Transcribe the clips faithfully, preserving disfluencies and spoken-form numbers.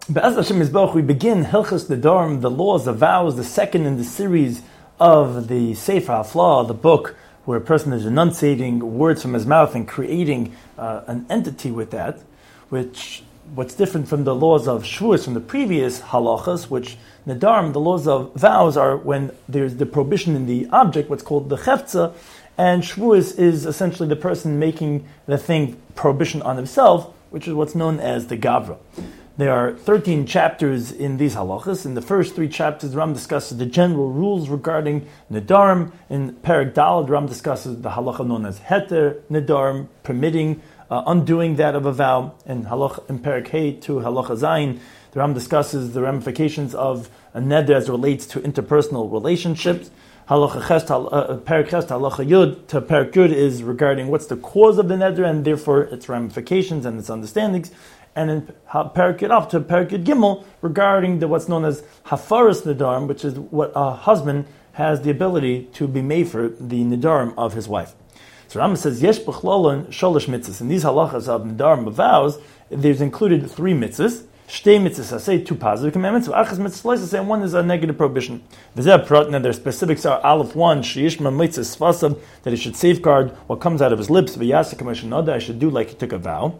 Be'ez Hashem Yisborach, we begin Hilchos Nedarim, the laws of vows, the second in the series of the Sefer Haflah, the book where a person is enunciating words from his mouth and creating uh, an entity with that, which what's different from the laws of Shavuos from the previous halachas, which Nedarim, the laws of vows, are when there's the prohibition in the object, what's called the Chefza, and Shavuos is essentially the person making the thing prohibition on himself, which is what's known as the Gavra. There are thirteen chapters in these halachas. In the first three chapters, the Ram discusses the general rules regarding Nedarim. In Perek Daled, the Ram discusses the halacha known as Heter Nedarim, permitting, uh, undoing that of a vow. In, halach, in Perek Hey to Halacha Zayin, the Ram discusses the ramifications of a neder as it relates to interpersonal relationships. Halacha Ches, uh, Perek Ches, Halacha Yud to Perek Yud is regarding what's the cause of the neder and therefore its ramifications and its understandings. And in Perek Yud up to Perek Yud Gimel regarding the what's known as Hafaras Nedarim, which is what a husband has the ability to be made for the Nedarim of his wife. So Rambam says, Yesh b'chlolon sholosh mitzvahs. In these halachas of Nedarim, of vows, there's included three mitzvahs. Shtei mitzvahs, I say two positive commandments. Achas mitzvahs, I say one is a negative prohibition. V'zeh pratna, their specifics are Aleph one, sheyishma mitzvahs svasav, that he should safeguard what comes out of his lips. V'yasek ha'mashanoda, I should do like he took a vow.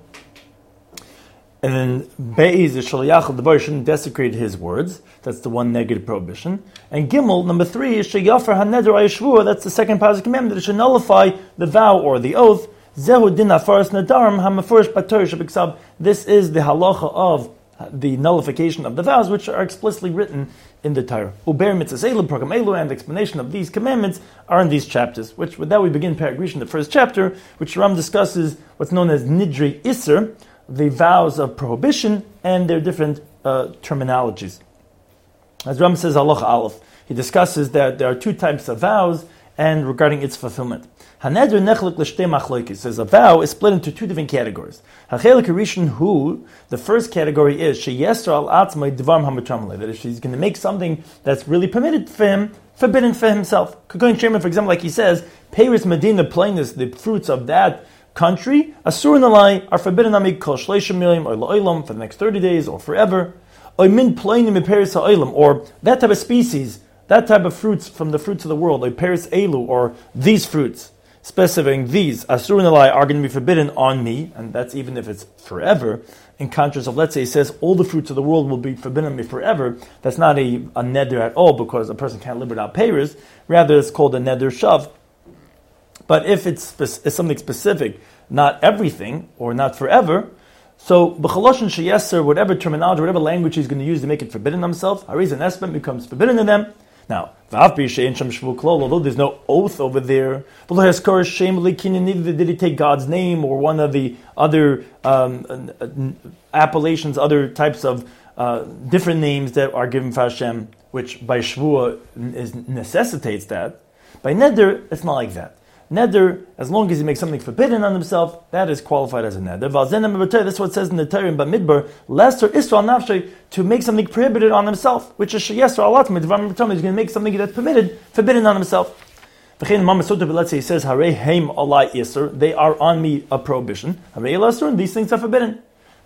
And then Be'ez, the Shaliyach of the bar, shouldn't desecrate his words. That's the one negative prohibition. And Gimel, number three, is Sheyafer HaNeder HaYeshvua. That's the second positive commandment, that it should nullify the vow or the oath. Zehu din hafaras nedarim hamafurish b'Torah shebiksav. This is the halacha of the nullification of the vows, which are explicitly written in the Torah. Uber mitzvahs elu, program elu, and the explanation of these commandments are in these chapters. Which with that we begin Perek Rishon, the first chapter, which Ram discusses what's known as Nidrei Isser, the vows of prohibition and their different uh, terminologies. As Ram says, Halacha Aleph, he discusses that there are two types of vows and regarding its fulfillment. Haneder nechlik l'shtei machloikis says a vow is split into two different categories. Hachelik Rishon hu, the first category is sheyesra al atzmai dvarim hamutamale, that if he's going to make something that's really permitted for him, forbidden for himself. Kagoin Shema, for example, like he says, Peiris Medina plainness, the fruits of that country, asur nalai, are forbidden amig kol shleishim milim or la'olam for the next thirty days or forever. Or min plainim iperis ha'olam, or that type of species, that type of fruits from the fruits of the world, like peris elu, or these fruits, specifying these, asur nalai, are going to be forbidden on me, and that's even if it's forever. In contrast of, let's say, it says all the fruits of the world will be forbidden on me forever. That's not a, a neder at all, because a person can't live without peris. Rather, it's called a neder shav. But if it's, spe- it's something specific, not everything, or not forever, so b'chaloshin sheyeser, whatever terminology, whatever language he's going to use to make it forbidden himself, hariz and espen becomes forbidden to them. Now, although there's no oath over there, neither did he take God's name or one of the other um, appellations, other types of uh, different names that are given for Hashem, which by Shvuah is, necessitates that. By Neder, it's not like that. Neder, as long as he makes something forbidden on himself, that is qualified as a neder. That's what it says in the Torah in Bamidbar, Lester Israel Nafshay, to make something prohibited on himself, which is Sheyesra Alatma, he's going to make something that's permitted, forbidden on himself. Let's say he says, Harei Heim Alai Isser, they are on me a prohibition. Harei Lester, and these things are forbidden.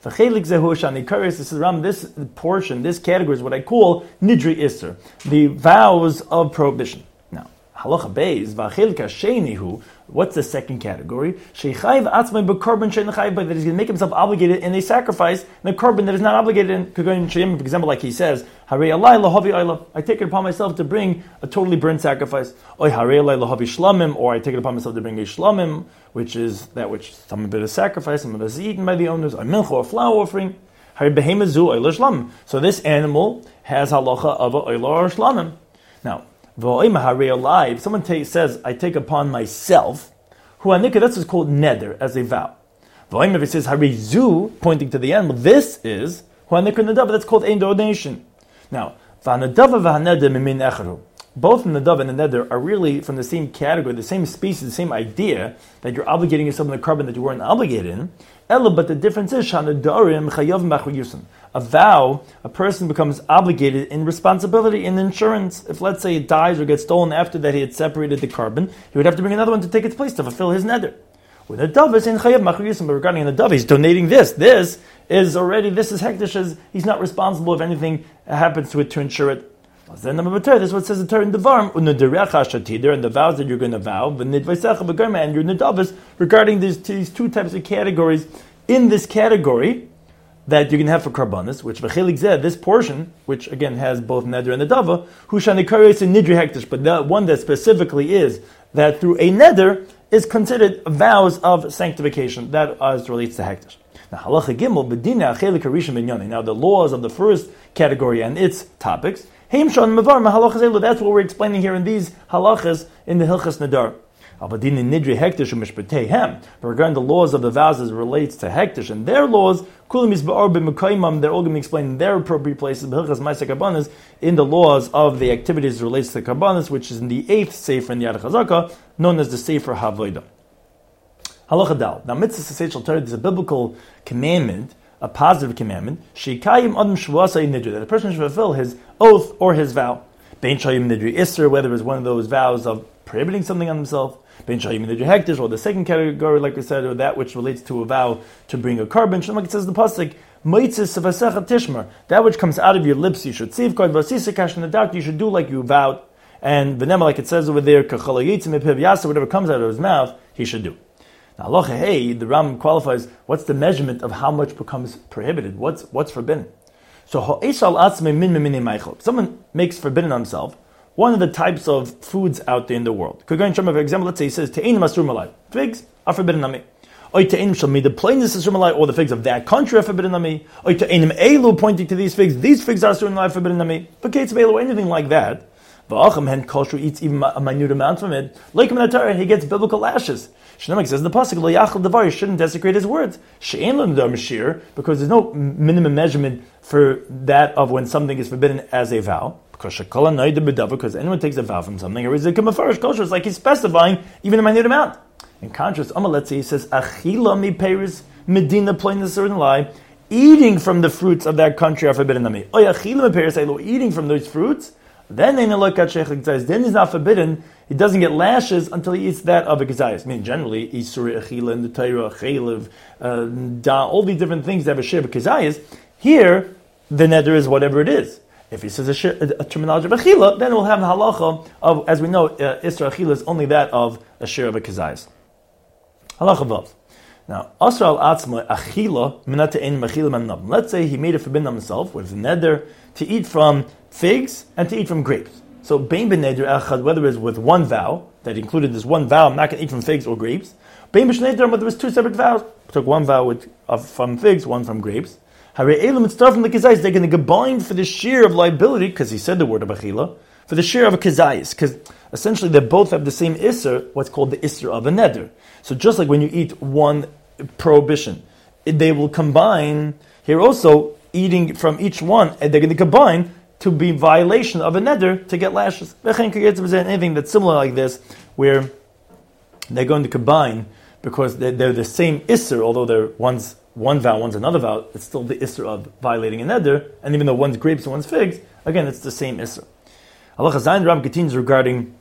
This is Ram, this portion, this category is what I call Nidrei Isser, the vows of prohibition. Halacha Beis, v'achil kashenihu. What's the second category? Sheichayv atzmai b'korban she'nechayv, that he's going to make himself obligated in a sacrifice, in a korban that is not obligated in. For example, like he says, Harei alai lahavi ayla. I take it upon myself to bring a totally burnt sacrifice. Oy harei alai lahavi shlamim, or I take it upon myself to bring a shlamim, which is that which some of it is sacrifice, some of it is eaten by the owners. A milch or a flour offering. Harei behemazu ayla shlamim. So this animal has halacha of a ayla or shlamim. Now, if someone t- says, I take upon myself, that's what's called neder, as a vow. If it says harizu, pointing to the animal, this is that's called ein donation. Now, both the nadav and the neder are really from the same category, the same species, the same idea, that you're obligating yourself in the carbon that you weren't obligated in. But the difference is, a vow, a person becomes obligated in responsibility, in insurance. If, let's say, it dies or gets stolen after that he had separated the carbon, he would have to bring another one to take its place to fulfill his neder. With a dove, it's in chayav machriyisim, but regarding the dove, he's donating this. This is already, this is hektish, he's not responsible if anything happens to it to insure it. Then number two, this is what it says in Torah in Devarim, and the vows that you're going to vow, and your nedavas regarding these, these two types of categories. In this category that you can have for karbanis, which v'chelik zeh, this portion, which again has both neder and nedava, hushanikariyos and nidri hektish, but the one that specifically is that through a neder is considered vows of sanctification. That as relates to hektish. Now, halacha gimel b'dina achelik harishon b'nyani. Now, the laws of the first category and its topics. That's what we're explaining here in these halachas in the Hilchas Nadar. But regarding the laws of the vows as it relates to hektish and their laws, they're all going to be explained in their appropriate places in the laws of the activities relates to karbanis, which is in the eighth sefer in the Yad Chazaka, known as the Sefer Havodah. Halacha Dal. Now, mitzvah seichel Torah is a biblical commandment, a positive commandment, sheikayim adam shvuasai nidri, that a person should fulfill his oath or his vow. Bein shayim nidri isser, whether it's one of those vows of prohibiting something on himself, bein shayim nidri hektish, or the second category, like we said, or that which relates to a vow to bring a carbon. Like it says in the pasuk, meitzis sevasecha tishmar, that which comes out of your lips you should safeguard. Vasisikash in the dark you should do like you vowed. And v'nema, like it says over there, kachala yitzim epiv yasa, whatever comes out of his mouth, he should do. Now, halacha hey, the Ram qualifies what's the measurement of how much becomes prohibited, what's what's forbidden. So, ha'eshal atzmei min min meichel. Someone makes forbidden on himself one of the types of foods out there in the world. Could go in terms of example. Let's say he says te'enim asur malai. Figs are forbidden on me. Oy te'enim shal mida plainness asur malai, or the figs of that country are forbidden on me. Oy te'enim elu, pointing to these figs. These figs are asur malai, forbidden on me. But kates beilu, anything like that. V'acham hen kosher eats even a minute amount from it. Like in the Torah, he gets biblical lashes. Shneimar says in the pasuk, lo yachal davar, you shouldn't desecrate his words. She'en lo nedar mashir, because there's no minimum measurement for that of when something is forbidden as a vow. Because shekala noida b'davar, because anyone takes a vow from something, or is it kamafarish kosher? It's like he's specifying even a minute amount. In contrast, Amar, let's say he says achila mi peiris medina, plain a certain lie, eating from the fruits of that country are forbidden on me. Oy achila mi peiris elo, eating from those fruits. Then then he's not forbidden. He doesn't get lashes until he eats that of a gezayis. I mean, generally, Isur Echila in the Torah, Chaylev, uh, Da, all these different things that have a share of gezayis. Here, the neder is whatever it is. If he says a, shir, a, a terminology of Echila, then we'll have the halacha of, as we know, uh, Isur Echila is only that of a share of a gezayis. Halacha Vav. Now, Asr al Atzma Achila Minata Ein Machila Manam. Let's say he made a forbidden on himself with neder to eat from figs and to eat from grapes. So, Bein b'neder echad, whether it's with one vow, that included this one vow, I'm not going to eat from figs or grapes. Bein b'shneder, whether it was two separate vows, I took one vow with, uh, from figs, one from grapes. Hare elam, it's from the kazayis, they're going to combine for the share of liability, because he said the word of achila, for the share of a kazayis, because essentially they both have the same isser, what's called the isser of a neder. So just like when you eat one prohibition, they will combine, here also, eating from each one, and they're going to combine to be violation of a neder to get lashes. Anything that's similar like this, where they're going to combine because they're, they're the same isser, although they're one's one vow, one's another vow, it's still the isser of violating a neder, and even though one's grapes and one's figs, again, it's the same isser. Allah Chazayin Ram continues regarding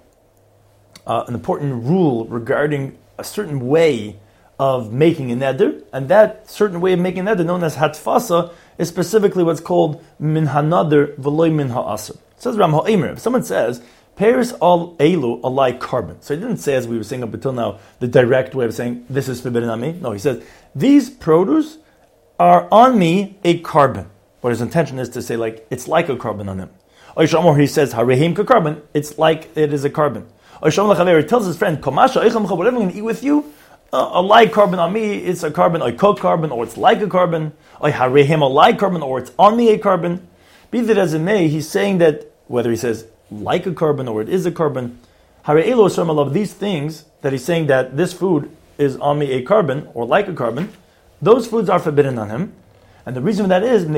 uh, an important rule regarding a certain way of making a neder, and that certain way of making a neder, known as hatfasa, is specifically what's called min hanader v'loy min ha'asr. It says Ram Ha'emer, if someone says, Paris al elu alai carbon. So he didn't say, as we were saying up until now, the direct way of saying, this is forbidden on me. No, he says, these produce are on me a carbon. What his intention is to say, like, it's like a carbon on him. Or he says, harehim ka carbon, it's like it is a carbon. Or he tells his friend, whatever I'm going to eat with you, Uh, a like carbon on me, it's a carbon, I cook carbon, or it's like a carbon, I harehim a like carbon, or it's on me a carbon. Be that as it may, he's saying that, whether he says like a carbon or it is a carbon, hare'elo asram of these things, that he's saying that this food is on me a carbon, or like a carbon, those foods are forbidden on him. And the reason for that is,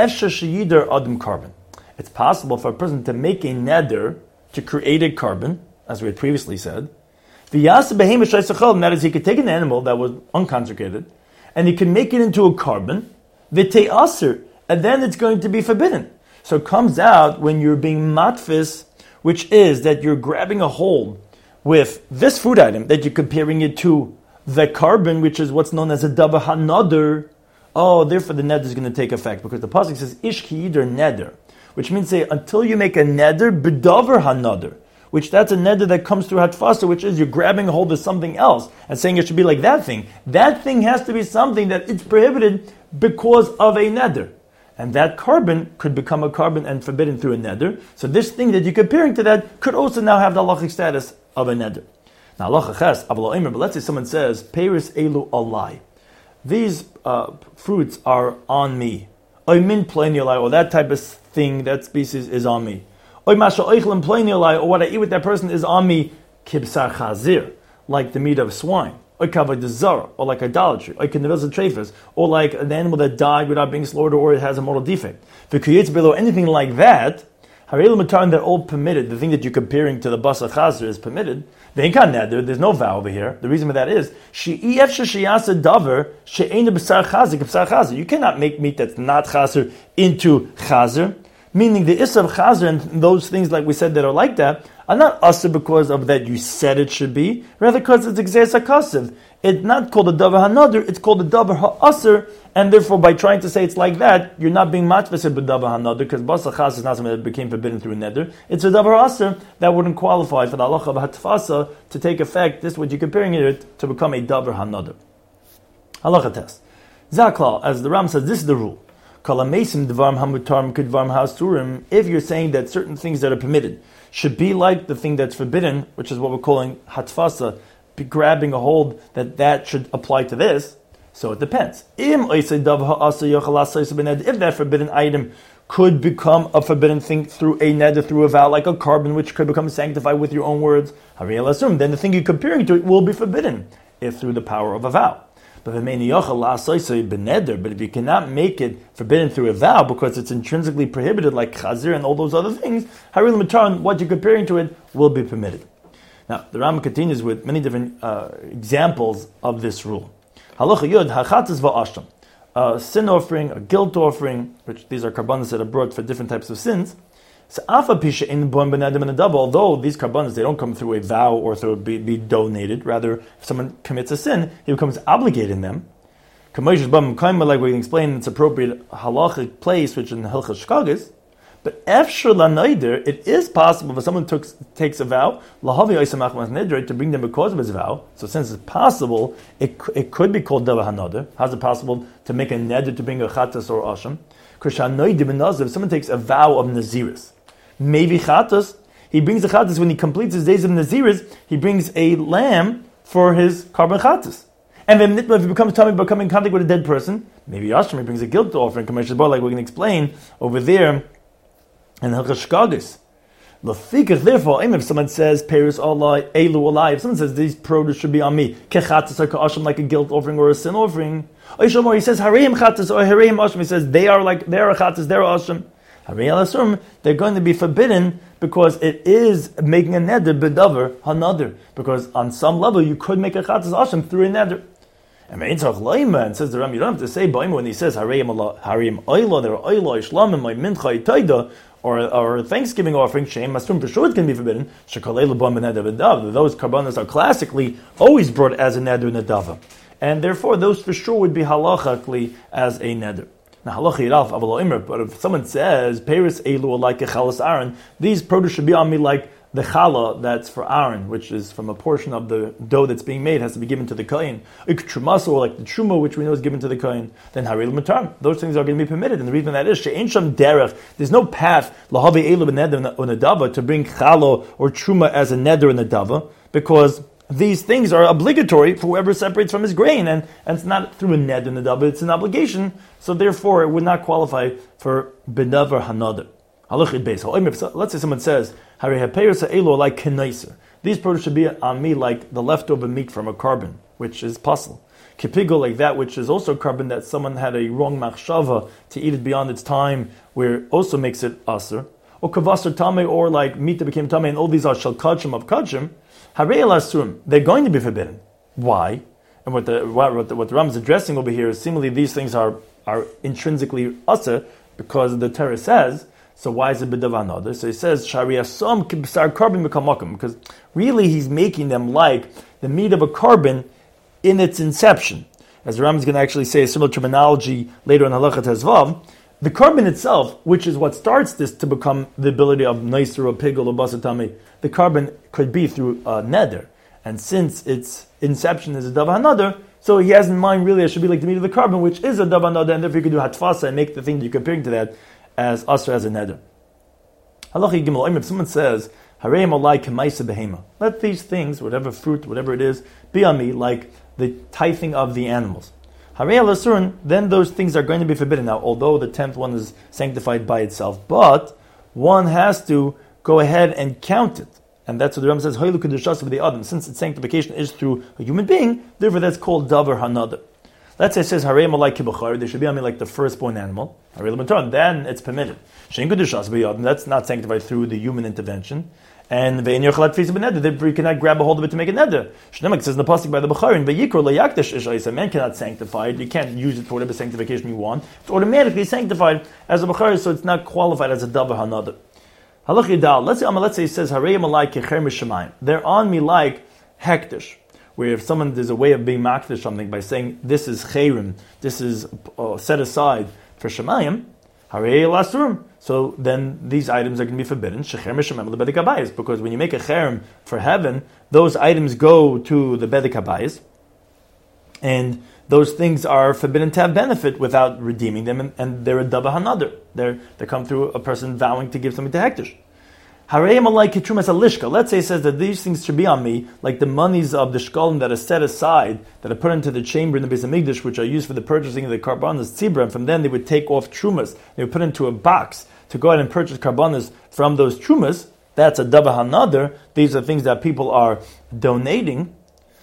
adam carbon. It's possible for a person to make a neder to create a carbon, as we had previously said. That is, he could take an animal that was unconsecrated, and he can make it into a carbon, and then it's going to be forbidden. So it comes out when you're being matfis, which is that you're grabbing a hold with this food item, that you're comparing it to the carbon, which is what's known as a davar hanadar, oh, therefore the neder is going to take effect, because the pasuk says ish ki yider neder, which means say until you make a neder b'davar hanadar, which that's a neder that comes through hatfasa, which is you're grabbing a hold of something else and saying it should be like that thing. That thing has to be something that it's prohibited because of a neder. And that carbon could become a carbon and forbidden through a neder. So this thing that you're comparing to that could also now have the halachic status of a neder. Now, halacha ches, but let's say someone says, Peris elu alai. These uh, fruits are on me. Or that type of thing, that species is on me. Or what I eat with that person is on me, kibsar chazir, like the meat of swine. Or kavod zara, or like idolatry, or trefus, or like an animal that died without being slaughtered, or it has a mortal defect. If it creates below anything like that, they're all permitted. The thing that you're comparing to the basa chazir is permitted. There's no vow over here. The reason for that is you cannot make meat that's not chazir into chazir. Meaning the issa of chazir and those things like we said that are like that are not usher because of that you said it should be, rather because it's exes hakasiv. It's not called a davar hanadar, it's called a davar ha'asr, and therefore by trying to say it's like that, you're not being matfasir b'davar hanadar, because basa chazir is not something that became forbidden through a neder. It's a davar ha'asr that wouldn't qualify for the halacha of hatfasa to take effect. This is what you're comparing it to become a davar hanadar. Halacha test. Zaklal, as the Ram says, this is the rule. If you're saying that certain things that are permitted should be like the thing that's forbidden, which is what we're calling hatfasa, grabbing a hold, that that should apply to this, so it depends. If that forbidden item could become a forbidden thing through a neder, through a vow, like a carbon, which could become sanctified with your own words, then the thing you're comparing to it will be forbidden, if through the power of a vow. But but if you cannot make it forbidden through a vow because it's intrinsically prohibited, like chazir and all those other things, what you're comparing to it will be permitted. Now, the Ram continues with many different uh, examples of this rule. Halacha yud hachatas va'asham, a sin offering, a guilt offering, which these are karbanos that are brought for different types of sins. So, although these karbanos, they don't come through a vow or through be, be donated. Rather, if someone commits a sin, he becomes obligated in them. Like we can explain, it's appropriate halachic place, which in Hilchas Shkagas. But efshar lanayder, it is possible if someone took, takes a vow, to bring them because of his vow. So since it's possible, it, it could be called davar hanadar. How's it possible to make a neder to bring a chatas or asham? If someone takes a vow of naziris, maybe chatas, he brings the chatas when he completes his days of naziris, he brings a lamb for his carbon chatas. And then if he becomes tummy, becoming in contact with a dead person, maybe asham, he brings a guilt offering, like we're going to explain over there in Hilchas Shkagas. Therefore, if someone says Peris Allah, Elu Allah, if someone says these produce should be on me, kechatas or ka'asham, like a guilt offering or a sin offering, or he says Hareim chatas or Hareim asham, he says they are like they are chatas, they are asham. They're going to be forbidden because it is making a neder bedavar hanadar. Because on some level you could make a chatas asham through a neder. And says the Ram, you don't have to say when he says Hareim Allah, Hareim Oila, there are Oila Ishlam, my mincha itaida, or or a Thanksgiving offering, Shem Masrum for sure it can be forbidden. Those karbanos are classically always brought as a neder nedava, and therefore those for sure would be halachically as a neder. Now halacha yiralf avalo imr. But if someone says Peris elu like a chalas Aaron, these produce should be on me like the challah that's for Aaron, which is from a portion of the dough that's being made, has to be given to the kohen. Iktrumasa, or like the truma, which we know is given to the kohen. Then haril matar. Those things are going to be permitted, and the reason that is she'ein sham derech. There's no path lahavi elu b'neder unadava to bring challah or truma as a neder in the dava, because these things are obligatory for whoever separates from his grain, and, and it's not through a neder in the dava; it's an obligation. So therefore, it would not qualify for bedavar hanadar. Let's say someone says, like these produce should be on me like the leftover meat from a carbon, which is possible. Kipigo, like that which is also carbon that someone had a wrong machshava to eat it beyond its time, where it also makes it aser. Or kavasar tame, or like meat that became tame, and all these are shal kachim of kachim. They're going to be forbidden. Why? And what the what the, what the Ram is addressing over here is seemingly these things are, are intrinsically aser because the Torah says. So why is it b'davar hanadar? So he says shariasam kibsar carbon b'kamakim, because really he's making them like the meat of a carbon in its inception. As the Rambam is going to actually say a similar terminology later in Halacha Tezvav, the carbon itself, which is what starts this to become the ability of Neiser or Pigel or Basatami, the carbon could be through a neder. And since its inception is a Dav HaNadar, so he has in mind really it should be like the meat of the carbon, which is a Dav HaNadar, and therefore you could do Hatfasa and make the thing that you're comparing to that as Asr as a neder. Halacha Gimel, if someone says, Harei Malai Kemaisa Behema, let these things, whatever fruit, whatever it is, be on me like the tithing of the animals. Harei Al-Asurun, then those things are going to be forbidden. Now, although the tenth one is sanctified by itself, but one has to go ahead and count it. And that's what the Rambam says, Hoilu Kedushas of the Adam. Since its sanctification is through a human being, therefore that's called Davar HaNadar. Let's say it says, Harei Malai Kibachar, they should be on me like the firstborn animal. Harei L'Matron, then it's permitted. Shein Kedushas of the Adam, that's not sanctified through the human intervention. And Ve'en Yochalat Fisa B'Neder, therefore you cannot grab a hold of it to make a neder. Shnemak says in the pasuk by the B'charin, Ve'yikro Le'yakdash Ishais, a man cannot sanctify it, you can't use it for whatever sanctification you want. It's automatically sanctified as a B'charin, so it's not qualified as a Davar HaNadar. Halach Yidal, let's say, let's say it says, Harei Malai Kecher Mishamayim. They're on me like hektish, where if someone, there's a way of being makdish something by saying, this is chayrim, this is uh, set aside for Shemayim, Harei Lasurim. So then these items are going to be forbidden, Shecher Mishamayim Lebedek Habayis, because when you make a cherem for heaven, those items go to the Bedek Habayis, and those things are forbidden to have benefit without redeeming them, and, and they're a Davar HaNadar. They're, they come through a person vowing to give something to hektish. Let's say it says that these things should be on me, like the monies of the shkolim that are set aside, that are put into the chamber in the Beis Hamikdash, which are used for the purchasing of the karbanos tzibra, and from then they would take off trumas. They would put into a box to go ahead and purchase karbanos from those trumas. That's a Davar HaNadar. These are things that people are donating.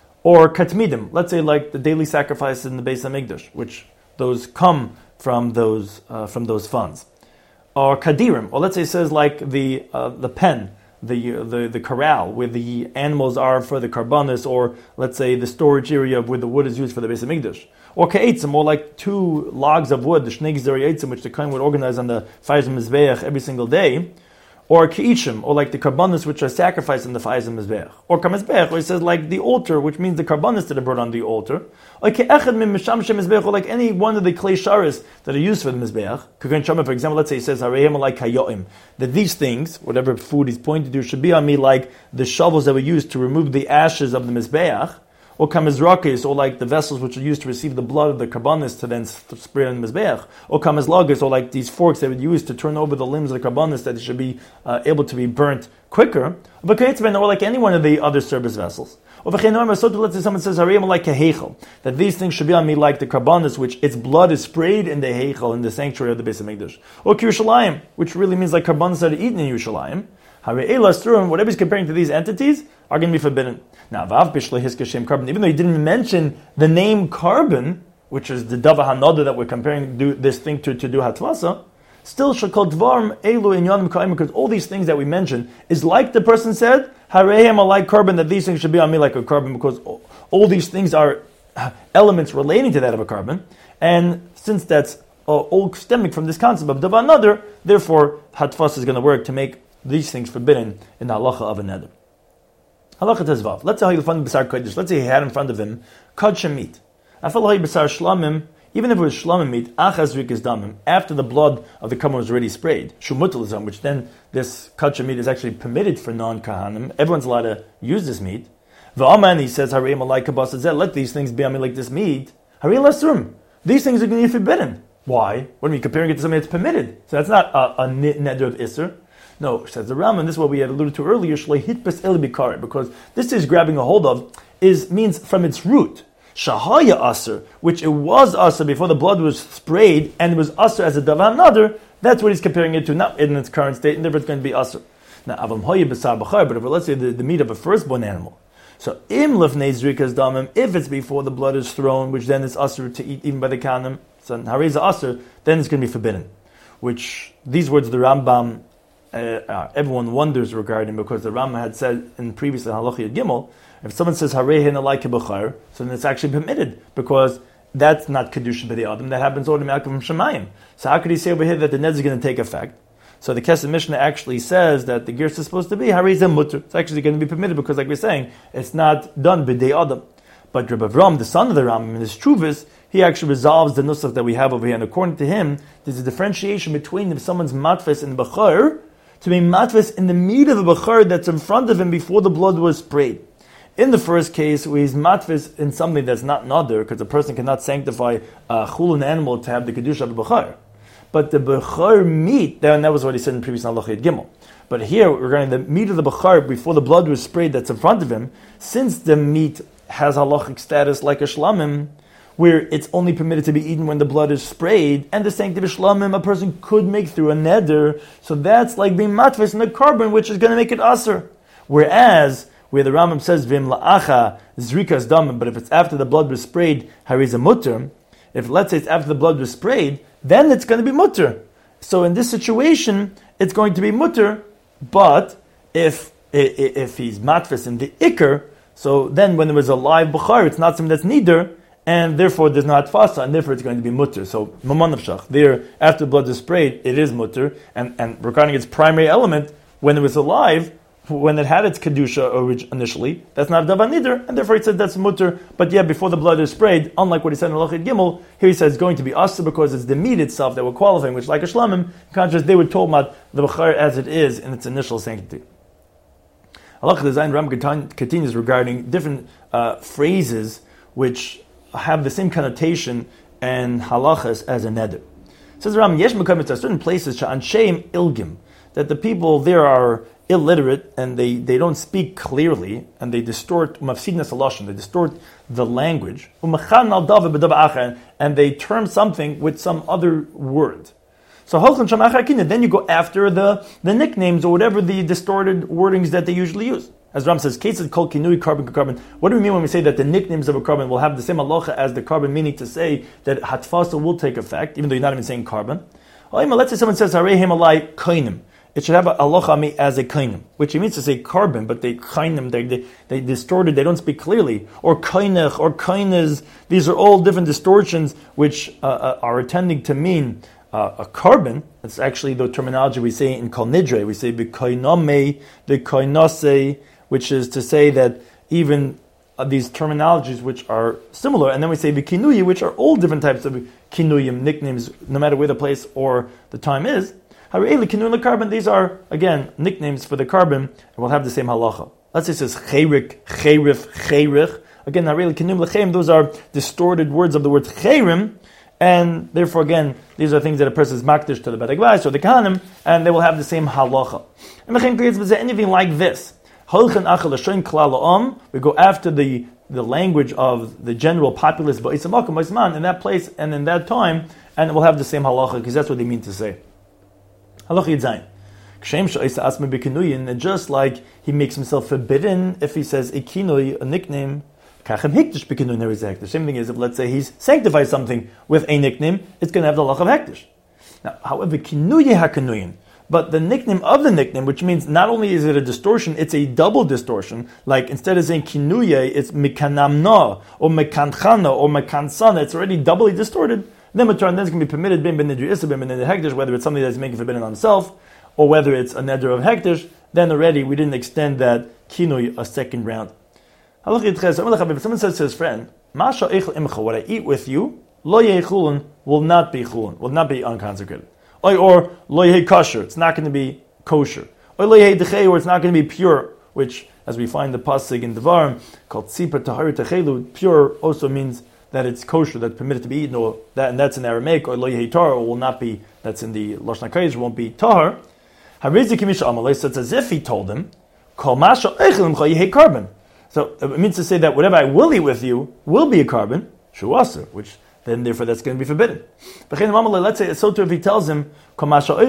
Or katmidim, let's say like the daily sacrifices in the Beis Hamikdash, which those come from those uh, from those funds. Or kadirim, or let's say it says like the uh, the pen, the, the the corral where the animals are for the karbanis, or let's say the storage area where the wood is used for the Beis Hamikdash. Or ka'etzim, or like two logs of wood, the shnei gzeri eitzim, which the kohen would organize on the fires of mizbeach every single day. Or k'ishim, or like the karbanis which are sacrificed in the fires of mizbeach. Or kamizbeach, where it says like the altar, which means the karbanis that are brought on the altar. Or ke'echad min misham shem mizbeach, or like any one of the clay sharis that are used for the mizbeach. K'gen shama, for example, let's say it says harehem like hayoim, that these things, whatever food he's pointing to, should be on me like the shovels that were used to remove the ashes of the mizbeach. Or kamizrakis, or like the vessels which are used to receive the blood of the karbanis to then spray on the mizbeach. Or kamizlagis, or like these forks that would use to turn over the limbs of the karbanis that it should be uh, able to be burnt quicker. Or like any one of the other service vessels. Or let's say someone says like that these things should be on me like the karbanis, which its blood is sprayed in the heichel, in the sanctuary of the Beis Hamikdash. Or Yerushalayim, which really means like karbanis that are eaten in Yerushalayim. Whatever he's comparing to these entities are going to be forbidden. Now, even though he didn't mention the name carbon, which is the Davar HaNadar that we're comparing do, this thing to, to do Hatvasa, still shakol dvarm elu in yonim ka'im, because all these things that we mentioned is like the person said, harehem alike carbon, that these things should be on me like a carbon, because all, all these things are elements relating to that of a carbon, and since that's uh, all stemming from this concept of Davar HaNadar, therefore Hatvasa is going to work to make these things forbidden in the halacha of a neder. Halacha tezvav. Let's say how you find b'sar kodesh. Let's say he had in front of him kodesh meat. Afal hay b'sar shlamim. Even if it was shlamim meat, achaz rikis damim. After the blood of the kaman was already sprayed, shumutilizam, which then this kodesh meat is actually permitted for non-kahanim. Everyone's allowed to use this meat. V'aman, he says, harei malai kabasazeh. Let these things be on me like this meat. Harei lasurim. These things are going to be forbidden. Why? When we're comparing it to something that's permitted, so that's not a, a neder of isser. No, says the Rambam, this is what we had alluded to earlier, because this is grabbing a hold of, is means from its root. Shahaya aser, which it was aser before the blood was sprayed, and it was aser as a Davar HaNadar, that's what he's comparing it to, not in its current state, and therefore it's going to be aser. Now, avam hoya b'sar b'char, but if let's say the, the meat of a firstborn animal, so im lefnei zrikas damim, if it's before the blood is thrown, which then is aser to eat even by the kanim, so hareza aser, then it's going to be forbidden. Which, these words the Rambam, Uh, uh, everyone wonders regarding, because the Rambam had said in previous Halacha Yud Gimel, if someone says Harei Alai Kebachar, so then it's actually permitted, because that's not Kedusha B'dei Adam, that happens automatically from Shemayim. So how could he say over here that the Ned is going to take effect? So the Kesef Mishnah actually says that the Gersa is supposed to be Harei Mutter. It's actually going to be permitted, because like we're saying, it's not done B'dei Adam. But Rabbi Avram, the son of the Rambam, in his Truvis, he actually resolves the nusach that we have over here. And according to him, there's a differentiation between if someone's matfes in the bachar to be matfes in the meat of the bachar that's in front of him before the blood was sprayed. In the first case, where he's matfes in something that's not nader, because a person cannot sanctify a chulin animal to have the kedusha of the bachar. But the bachar meat, and that was what he said in previous Halacha Yud Gimel. But here, regarding the meat of the bachar before the blood was sprayed that's in front of him, since the meat has halachic status like a shlamim, where it's only permitted to be eaten when the blood is sprayed, and the sanctity of shlamim a person could make through a neder, so that's like being matfes in the carbon, which is going to make it aser. Whereas, where the Rambam says, vim la'acha zrikas dam, but if it's after the blood was sprayed, hariza mutter, if let's say it's after the blood was sprayed, then it's going to be mutter. So in this situation, it's going to be mutter, but if if he's matfes in the ikr, so then when there was a live bukhar, it's not something that's neither, and therefore there's not fasa, and therefore it's going to be mutter. So maman of shach, there, after the blood is sprayed, it is mutter, and, and regarding its primary element, when it was alive, when it had its kedusha initially, that's not davar neither, and therefore he said that's mutter. But yeah, before the blood is sprayed, unlike what he said in Halacha Yud Gimel, here he says it's going to be asa because it's the meat itself that we're qualifying, which like a shlamim, in contrast, they were told about the bachar as it is in its initial sanctity. Halacha Design Ram continues regarding different uh, phrases which have the same connotation and halachas as a neder. It says Ram Yesh Mekom, there are certain places she'ansheim ilgim, that the people there are illiterate and they, they don't speak clearly and they distort mafsidnas halashon, they distort the language, and they term something with some other word. So then you go after the, the nicknames or whatever the distorted wordings that they usually use. As Ram says, cases called kinui carbon carbon. What do we mean when we say that the nicknames of a carbon will have the same halacha as the carbon, meaning to say that hatfasa will take effect, even though you're not even saying carbon? Let's say someone says harehem alai kainim. It should have a halacha me as a kainim, which it means to say carbon, but they kainim, they, they they distorted, they don't speak clearly. Or kainech, or kainas. These are all different distortions which uh, uh, are intending to mean Uh, a carbon. It's actually the terminology we say in Kol Nidre. We say b'koinome, b'koinose, which is to say that even uh, these terminologies which are similar, and then we say b'kinuyi, which are all different types of kinuyim, nicknames, no matter where the place or the time is. Harei kinuyim carbon. These are again nicknames for the carbon, and will have the same halacha. Let's say it says chayrik, chayrif, chayrich. Again, harei kinuyim lechem. Those are distorted words of the word chayrim. And therefore, again, these are things that a person is makdish to the Beit HaKdash or the Kahanim, and they will have the same halacha. And anything like this, we go after the, the language of the general populace in that place and in that time, and it will have the same halacha, because that's what they mean to say. Halacha Yidzayin. And just like he makes himself forbidden if he says a kinui, a nickname, the same thing is if, let's say, he's sanctified something with a nickname, it's going to have the halach of hektish. Now, however, kinuye hakinuyin, but the nickname of the nickname, which means not only is it a distortion, it's a double distortion. Like instead of saying kinuye, it's mikanamna or mekanchana or mekansana. It's already doubly distorted. Then it's going to be permitted bin ben nidri isa bin ben hektish, whether it's something that's making forbidden on himself or whether it's a neder of hektish. Then already we didn't extend that kinuy a second round. If someone says to his friend, "Masha eichel imcha," what I eat with you, lo yeh chulun, will not be chulun, will not be unconsecrated. Or, or lo yeh kosher, it's not going to be kosher. Or lo yeh dechei, or it's not going to be pure, which, as we find the pasuk in Devarim, called tzipar tahar techelu, pure also means that it's kosher, that's permitted to be eaten, or that, and that's in Aramaic, or lo yeh tar, or will not be, that's in the Lashon HaKodesh, won't be tahar. Harizik kimish amalei, so it's as if he told him, kol masha eichel imcha yeh carbon. So it means to say that whatever I will eat with you will be a carbon, shuaser, which then therefore that's going to be forbidden. Let's say so too if he tells him, whatever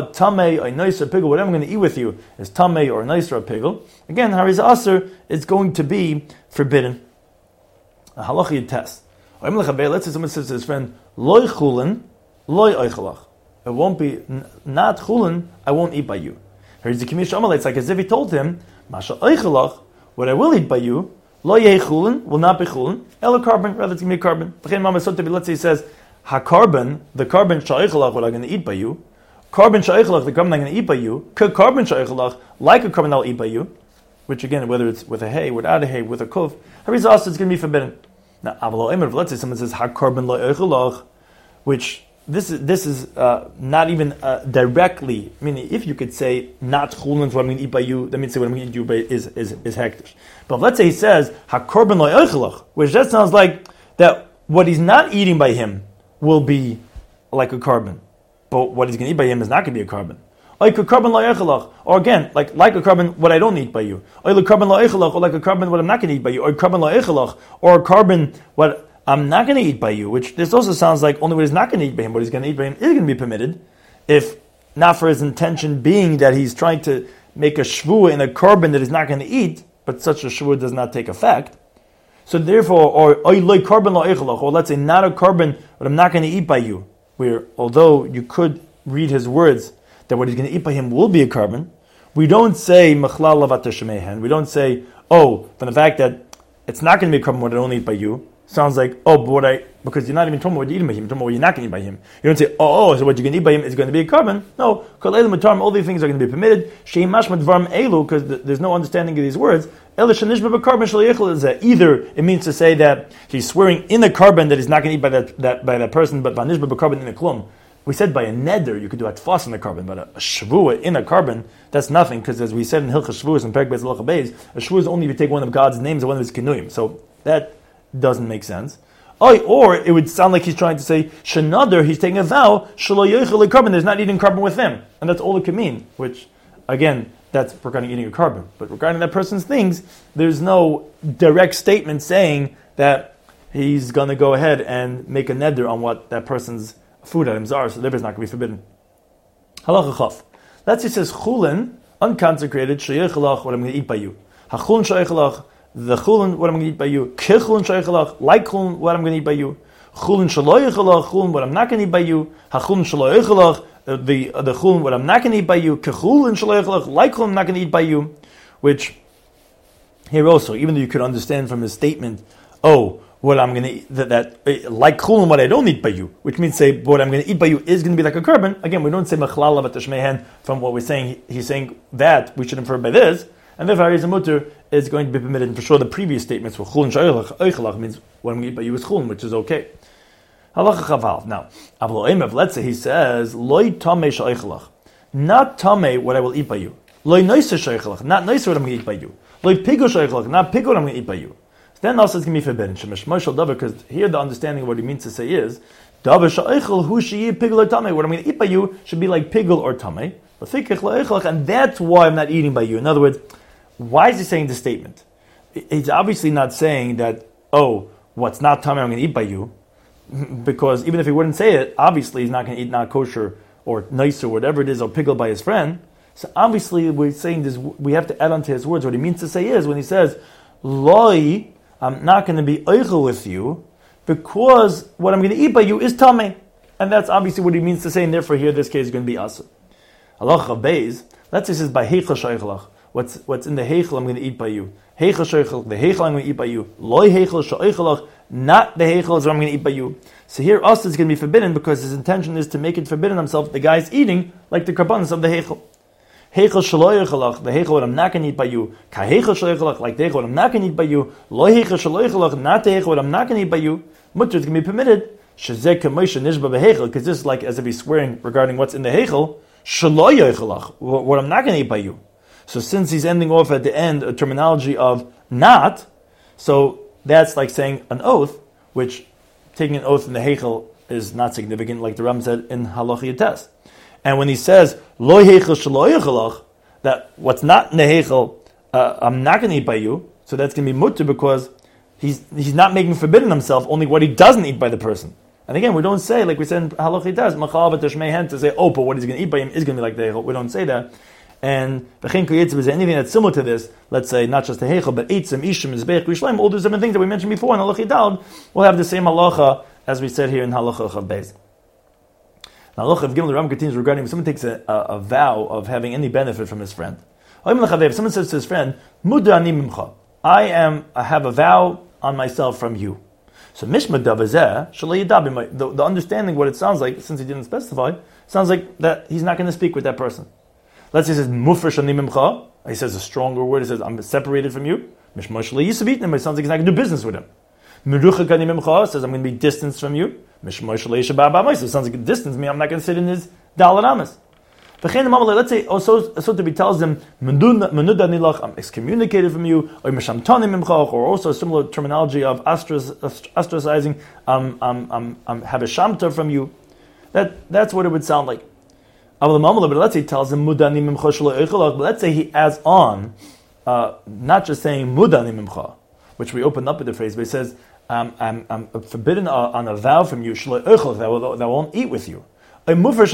I'm going to eat with you is tamei or nice or a pigel. Again, hariz aser is going to be forbidden. A halacha test. Let's say someone says to his friend, loy chulin, loy oichalach. It won't be not chulin, I won't eat by you. It's like as if he told him, masha oichalach, what I will eat by you, lo yeh chulin, will not be chulin, ela carbon, rather it's going to be carbon. Let's say he says, ha carbon, the carbon sha'ichalach, what I'm going to eat by you, carbon sha'ichalach, the carbon I'm going to eat by you, carbon sha'ichalach, like a carbon I'll eat by you. which again, whether it's with a hay, without a hay, with a kuf, Harizah also is going to be forbidden. Now, Avalo Emer, let's say someone says hakorban lo eichelach, which this is this is uh, not even uh, directly. Meaning, if you could say not chulin, what I'm going to eat by you, that means say what I'm going to eat you by is is is hektish. But let's say he says hakorban lo eichelach, which that sounds like that what he's not eating by him will be like a carbon, but what he's going to eat by him is not going to be a carbon. Or again, like like a carbon, what I don't eat by you. Or like a carbon, what I'm not going to eat by you. Or carbon, or a carbon, what I'm not going to eat by you. Which this also sounds like only what he's not going to eat by him, what he's going to eat by him is going to be permitted, if not for his intention being that he's trying to make a shvuah in a carbon that he's not going to eat, but such a shvuah does not take effect. So therefore, or or like carbon, or let's say not a carbon, but I'm not going to eat by you. Where although you could read his words that what he's going to eat by him will be a carbon, we don't say machlal lavat shemehen. We don't say, oh, from the fact that it's not going to be a carbon what I don't eat by you, sounds like, oh, but what I, because you're not even talking about what you're eating by him, you're talking about what you're not going to eat by him. You don't say, oh, oh, so what you're going to eat by him is going to be a carbon. No, all these things are going to be permitted. Because there's no understanding of these words. Either it means to say that he's swearing in a carbon that he's not going to eat by that, that by that person, but vanishba b'carbon in a klum. We said by a neder you could do atfas in a carbon, but a, a shvuah in a carbon, that's nothing, because as we said in Hilchas Shvuahs and Perek Beis Halacha Beis, a shvuah is only if you take one of God's names or one of his kinuyim. So that doesn't make sense. Or, or it would sound like he's trying to say, shenadar, he's taking a vow, shelo yochel carbon, there's not eating carbon with him. And that's all it can mean, which, again, that's regarding eating a carbon. But regarding that person's things, there's no direct statement saying that he's going to go ahead and make a neder on what that person's food items are, so therefore it's not going to be forbidden. Halacha chaf. Let's say it says chulin, unconsecrated, sheyechelach, what I'm going to eat by you. Hachulin sheyechelach, the chulin, what I'm going to eat by you. Kichulin sheyechelach, like chulin, what I'm going to eat by you. Chulin shaloyechelach, chulin, what I'm not going to eat by you. Hachulin shaloyechelach, the the chulin, what I'm not going to eat by you. Kichulin shaloyechelach, like chulin, I'm not going to eat by you. Which, here also, even though you could understand from his statement, oh, what I'm going to eat, that, that like chulin, what I don't eat by you, which means say what I'm going to eat by you is going to be like a carbon. Again, we don't say machlal lavat shmehen from what we're saying. He's saying that we should infer by this, and therefore Harizah mutter is going to be permitted. And for sure, the previous statements were chulin shayichalach means what I'm going to eat by you is chulin, which is okay. Halacha chaval. Now, avlo emev. Let's say he says loy tamei shayichalach, not tamei what I will eat by you. Loy noiser shayichalach, not noiser what I'm going to eat by you. Loy pigo shayichalach, not pigo what I'm going to eat by you. Then also it's going to be forbidden. Because here the understanding of what he means to say is, what I'm going to eat by you should be like pigel or tamei. And that's why I'm not eating by you. In other words, why is he saying this statement? He's obviously not saying that, oh, what's not tamei I'm going to eat by you. Because even if he wouldn't say it, obviously he's not going to eat not kosher or nice or whatever it is, or pigel by his friend. So obviously we're saying this, we have to add on to his words. What he means to say is, when he says, loi, I'm not going to be eichel with you because what I'm going to eat by you is tamei. And that's obviously what he means to say, and therefore here this case is going to be asa. Halacha beis, let's say it says by heichel shaychelach. What's what's in the heichel I'm going to eat by you. Heichel shaychelach, the heichel I'm going to eat by you. Loi heichel shaychelach, not the heichel is what I'm going to eat by you. So here asa is going to be forbidden because his intention is to make it forbidden himself. The guy's eating like the karbanos of the heichel. Heichel shaloyechelach, the heichel what I'm not going to eat by you. Ka heichel shaloyechelach, like the heichel what I'm not going to eat by you. Lo heichel shaloyechelach, not the heichel what I'm not going to eat by you. Mutter is going to be permitted. Shezek kamoisha nishba beheichel, because this is like as if he's swearing regarding what's in the heichel. Shaloyechelach, what I'm not going to eat by you. So since he's ending off at the end a terminology of not, so that's like saying an oath, which taking an oath in the heichel is not significant, like the Ram said in Halacha Yates. And when he says lo heichel shaloyechelach, that what's not in the heichel, uh, I'm not going to eat by you. So that's going to be mutter because he's he's not making forbidden himself only what he doesn't eat by the person. And again, we don't say like we said in Halacha Yates, machal v'tashmehen to say oh, but what he's going to eat by him is going to be like the heichel. We don't say that. And v'chein kuyitzim is anything that's similar to this. Let's say not just the heichel, but eitzim, ishim, mizbeach, rishleim, all those different things that we mentioned before in Halacha Yidalad will have the same halacha as we said here in Halacha Chav Beis. Now, Halacha of Gimel, the Ram continues regarding if someone takes a, a, a vow of having any benefit from his friend. If someone says to his friend, "Muda ani mimcha," I am, I have a vow on myself from you. So mishma davazeh shalei yidab. The the understanding, what it sounds like, since he didn't specify, sounds like that he's not going to speak with that person. Let's say he says, Mufresh ani mimcha. He says a stronger word. He says, I'm separated from you. Mishmosh le'yisavitnim. It sounds like he's not going to do business with him. Meruchak ani mimcha says, I'm going to be distanced from you. Mishmosh le'yishabah ba'mais. It sounds like a distance. Me, I'm not going to sit in his dalet amas. Let's say also, so to be tells them, I'm excommunicated from you, or also a similar terminology of ostracizing, um, um, um, um, have a shamta from you. That that's what it would sound like. But let's say he tells them, but let's say he adds on, uh, not just saying mudani mimcha, which we opened up with the phrase, but he says, um, I'm, I'm forbidden on a vow from you, that I won't eat with you. He says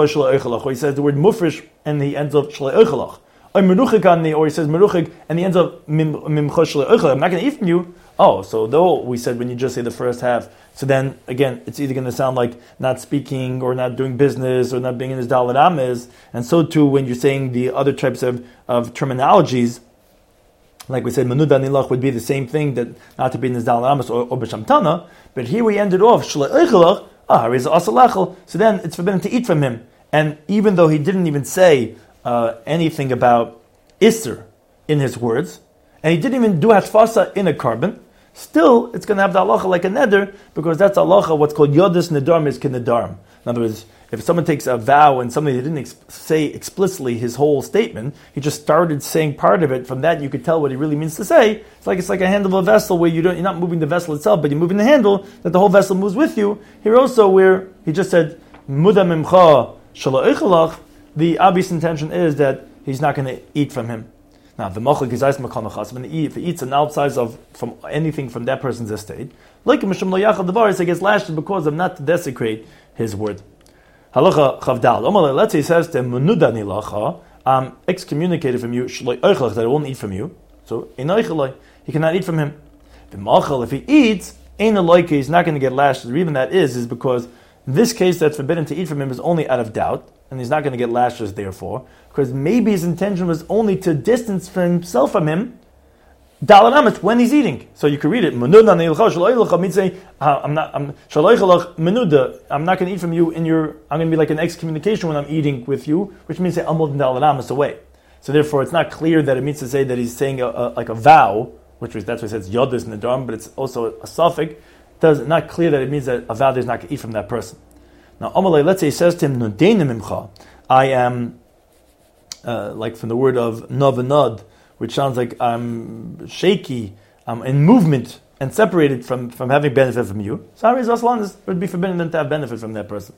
the word mufresh and he ends up shlei oichelach. Or he says meruchik and he ends up mimcha shlei oichelach. I'm not going to eat from you. Oh, so though we said when you just say the first half, so then again it's either going to sound like not speaking or not doing business or not being in his dalet ames, and so too when you're saying the other types of, of terminologies, like we said, manud anilach would be the same thing, that not to be in his dalet ames or, or b'shamtana, but here we ended off shlei oichelach. Ah, so then it's forbidden to eat from him. And even though he didn't even say uh, anything about Isser in his words, and he didn't even do Hatfasa in a carbon, still it's going to have the halacha like a neder, because that's halacha, what's called Yodis Nedarm is Kinedarm. In other words, if someone takes a vow and somebody didn't ex- say explicitly his whole statement, he just started saying part of it, from that you could tell what he really means to say. It's like it's like a handle of a vessel where you don't, you're not moving the vessel itself, but you're moving the handle, that the whole vessel moves with you. Here also, where he just said, Muda mimcha shala eichelach, the obvious intention is that he's not going to eat from him. Now, the machlik is ice makanachas, when he if he eats an outside of from anything from that person's estate, like mishum lo yachal devaris, he gets lashed because of not to desecrate his word. Halacha chavdal. Let's say he says to him, "Menudani lacha," I'm excommunicated from you, shloi oichelach, that I won't eat from you. So in oichelai, he cannot eat from him. The machal, if he eats, ain't a loike, he's not going to get lashed. The reason that is is because in this case, that's forbidden to eat from him is only out of doubt, and he's not going to get lashes. Therefore, because maybe his intention was only to distance from himself from him. Dalanamet when he's eating, so you can read it. Menuda means say, I'm not. I'm menuda. I'm not going to eat from you. In your, I'm going to be like an excommunication when I'm eating with you, which means say amod dalanamet away. So therefore, it's not clear that it means to say that he's saying a, a, like a vow, which was that's why it says yodis nedarm, but it's also a suffix. Does not clear that it means that a vow is not going to eat from that person. Now, Amalei, let's say he says to him, Nudenim imcha, I am uh, like from the word of navanad, which sounds like I'm shaky, I'm in movement and separated from, from having benefit from you. So Hari Zaslan would be forbidden them to have benefit from that person.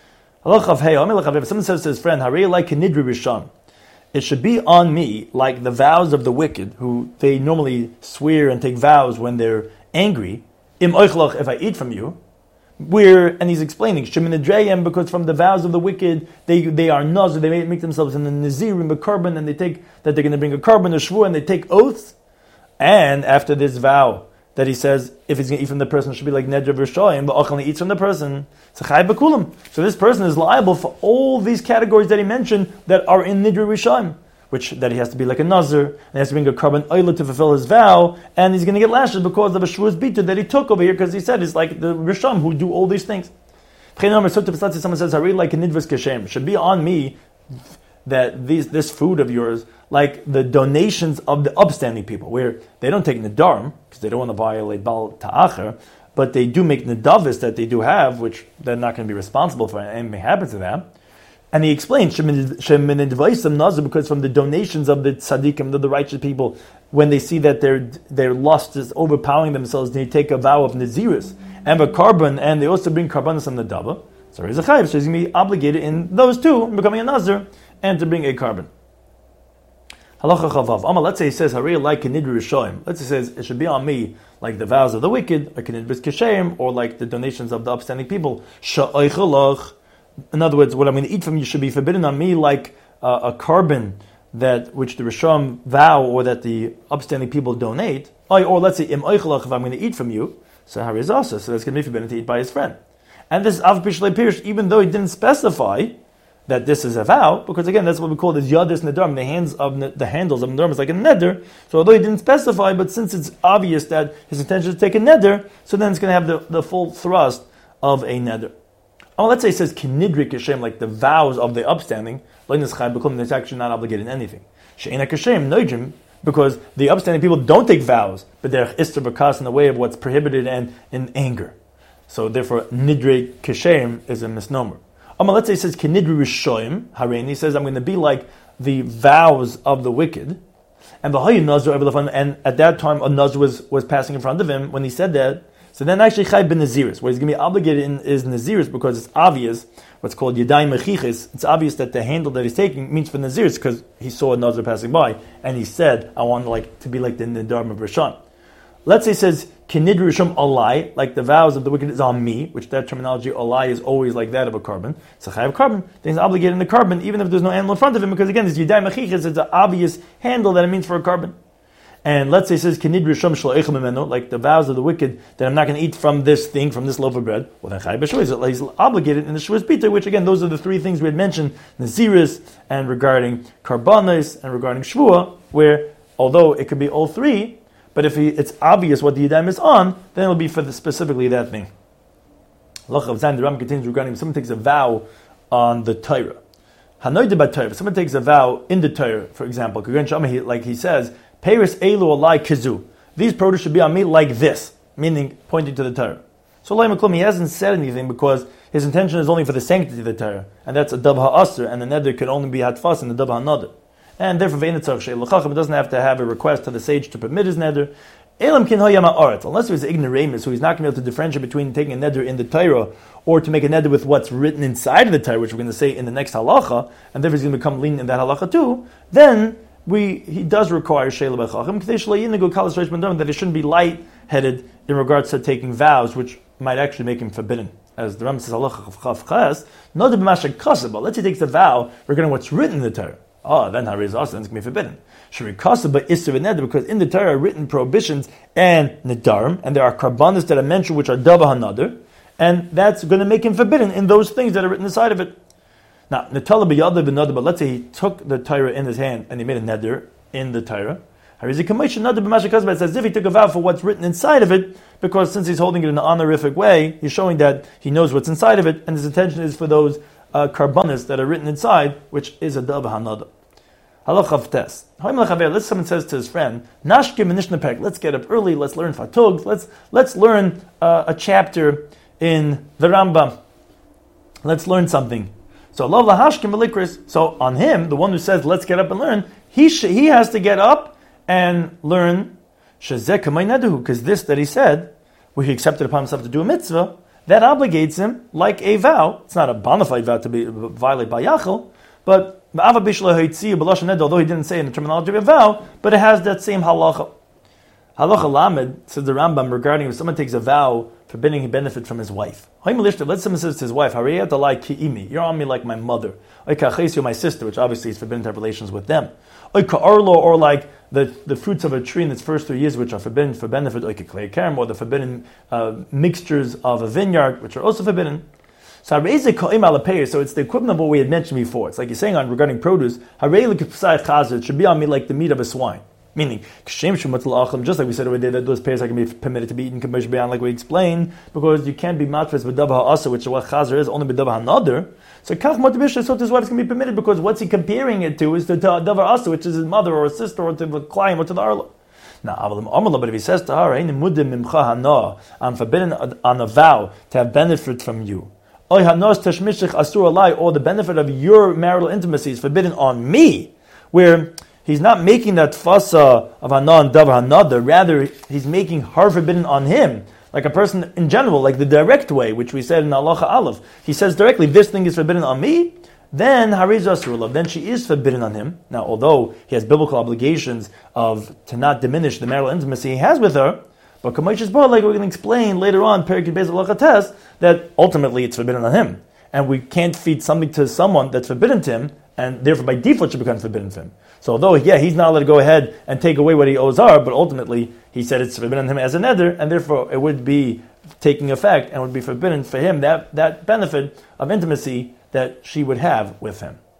If someone says to his friend, Hari like Nidri Rishon, it should be on me like the vows of the wicked, who they normally swear and take vows when they're angry. Im oichlach, if I eat from you. Where, and he's explaining, Sheminadreyem, because from the vows of the wicked, they they are nazir, they make themselves in the nazirim, a carbon, and they take, that they're going to bring a carbon, a shvur, and they take oaths. And after this vow, that he says, if he's going to eat from the person, it should be like Nedra V'Shoyim, but Ochel eats from the person. So this person is liable for all these categories that he mentioned that are in Nidra V'Shoyim. Which, that he has to be like a nazir, and he has to bring a carbon oila to fulfill his vow, and he's going to get lashes because of a shvur's bita that he took over here, because he said it's like the Risham who do all these things. Someone says, I really like a nidvus kashem. Should be on me that these, this food of yours, like the donations of the upstanding people, where they don't take nedarim, because they don't want to violate Baal Ta'acher, but they do make nedavis that they do have, which they're not going to be responsible for, and anything happens to them. And he explained, because from the donations of the tzaddikim, the, the righteous people, when they see that their their lust is overpowering themselves, they take a vow of nazirus and a carbon, and they also bring carbonas on the dava. So he's a chayiv, so he's going to be obligated in those two, becoming a nazir, and to bring a carbon. Halacha chavav. Amma, let's say he says, Harei like Nidri Rishoim. Let's say he says, it should be on me like the vows of the wicked, like Nidris Keshem, or like the donations of the upstanding people. Sha'oichelach. In other words, what I'm going to eat from you should be forbidden on me like uh, a carbon that which the Risham vow or that the upstanding people donate. Or, or let's say, im oichelach, if I'm going to eat from you, so Hari is also, so that's going to be forbidden to eat by his friend. And this is av pishlei pirish, even though he didn't specify that this is a vow, because again, that's what we call this yadis nedarim, the hands of ne- the handles of nedarim is like a neder. So although he didn't specify, but since it's obvious that his intention is to take a neder, so then it's going to have the, the full thrust of a neder. Oh, let's say it says kinidrik Hashem, like the vows of the upstanding. It's actually not obligated in anything. Because the upstanding people don't take vows, but they're ister b'kas in the way of what's prohibited and in anger. So therefore, nidre keshem is a misnomer. Um, let's say it says kinidre rishoim harein. He says I'm going to be like the vows of the wicked. And and at that time a nazir was, was passing in front of him when he said that. So then actually Chai ben Naziris, what he's going to be obligated in is Naziris because it's obvious, what's called Yadayim Mechichis, it's obvious that the handle that he's taking means for Naziris because he saw a Nazir passing by and he said, I want like to be like the Nidarim of Rishon. Let's say it says, Kinid Rishon Alai, like the vows of the wicked is on me, which that terminology Alai is always like that of a carbon. It's a Chai of carbon, then he's obligated in the carbon even if there's no animal in front of him because again, this Yadayim Mechichis, it's an obvious handle that it means for a carbon. And let's say it says, Kinid Rishom Shlo Eichem Mimenu, like the vows of the wicked, that I'm not going to eat from this thing, from this loaf of bread. Well, then Chai B'Shua, he's obligated in the Shuas Bita, which again, those are the three things we had mentioned, Naziris, and regarding Karbanos, and regarding Shvua, where, although it could be all three, but if he, it's obvious what the Yadayim is on, then it'll be for the, specifically that thing. Lach of Zayin, the Ram continues regarding if someone takes a vow on the Torah. Hanoide by Torah, if someone takes a vow in the Torah, for example, like he says, Paris elu alai kizu. These produce should be on me like this, meaning pointing to the Torah. So Lai Maklum, he hasn't said anything because his intention is only for the sanctity of the Torah, and that's a dab ha'asr, and the neder could only be hatfas in the dab ha'nadr. And therefore, it doesn't have to have a request to the sage to permit his neder. Unless there's ignoramus, who he's not going to be able to differentiate between taking a neder in the Torah or to make a neder with what's written inside of the Torah, which we're going to say in the next halacha, and therefore he's going to become lenient in that halacha too, then we he does require sheila b'chachim that it shouldn't be light-headed in regards to taking vows, which might actually make him forbidden. As the Ram says, halacha chav ches, not the b'mashak kaseh, but let's say he takes a vow regarding what's written in the Torah. Oh, then hariz also, then it's going to be forbidden. Shuri kaseh but isser v'neder, because in the Torah are written prohibitions and nedarim, and there are karbanos that are mentioned which are dava hanader, and that's going to make him forbidden in those things that are written inside of it. Now, Natala b'yadav b'nadav, but let's say he took the Torah in his hand and he made a neder in the Torah. It's as if he took a vow for what's written inside of it, because since he's holding it in an honorific way, he's showing that he knows what's inside of it, and his intention is for those uh, karbanis that are written inside, which is a dav hanada. Halachav tes. Let's someone says to his friend, Nashkim and Nishnapek, let's get up early, let's learn Fatug, let's let's learn uh, a chapter in the Rambam. Let's learn something. So Allah lahashkim v'likris. So on him, the one who says, let's get up and learn, he sh- he has to get up and learn shezeh kamay nedahu, because this that he said, where he accepted upon himself to do a mitzvah, that obligates him like a vow. It's not a bona fide vow to be violated by Yachel, but although he didn't say in the terminology of a vow, but it has that same halacha. Halacha lamed, says the Rambam, regarding if someone takes a vow forbidding he benefit from his wife. Let's someone says to his wife, you're on me like my mother. You're my sister, which obviously is forbidden to have relations with them. Or like the, the fruits of a tree in its first three years, which are forbidden for benefit, or the forbidden uh, mixtures of a vineyard, which are also forbidden. So it's the equivalent of what we had mentioned before. It's like you're saying on regarding produce, it should be on me like the meat of a swine. Meaning, just like we said over there, that those pairs are going to be permitted to be eaten, like we explained, because you can't be matfes with dabah ha'asa, which is what chazer is, only with dabah ha'nadr. So kach motivish, so his wife is going to be permitted, because what's he comparing it to is to dabah ha'asa, which is his mother or his sister or to the client or to the arla. Now, but if he says to her, I'm forbidden on a vow to have benefit from you, or the benefit of your marital intimacy is forbidden on me, where he's not making that fasa of Hanan Davar Hanada, rather he's making her forbidden on him, like a person in general, like the direct way, which we said in Halacha Aleph. He says directly, this thing is forbidden on me, then Hariz Asrullah, then she is forbidden on him. Now, although he has biblical obligations of to not diminish the marital intimacy he has with her, but Kamaish Bar, like we're going to explain later on, Perikid Beis Halacha Tes, that ultimately it's forbidden on him. And we can't feed something to someone that's forbidden to him, and therefore by default should become forbidden to him. So although, yeah, he's not allowed to go ahead and take away what he owes her, but ultimately he said it's forbidden on him as a neder, and therefore it would be taking effect and would be forbidden for him that, that benefit of intimacy that she would have with him.